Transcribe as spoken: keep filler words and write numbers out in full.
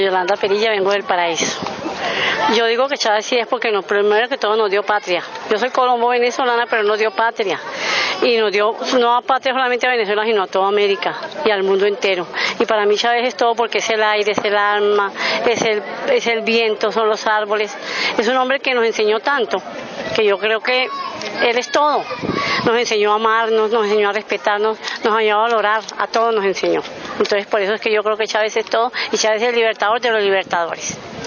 Yolanda Perilla, vengo del Paraíso. Yo digo que Chávez sí es porque no, primero que todo nos dio patria. Yo soy colombo venezolana, pero nos dio patria. Y nos dio no a patria solamente a Venezuela, sino a toda América y al mundo entero. Y para mí Chávez es todo porque es el aire, es el alma, es el, es el viento, son los árboles. Es un hombre que nos enseñó tanto, que yo creo que él es todo. Nos enseñó a amarnos, nos enseñó a respetarnos, nos enseñó a valorar, a todos nos enseñó. Entonces por eso es que yo creo que Chávez es todo y Chávez es el libertador de los libertadores.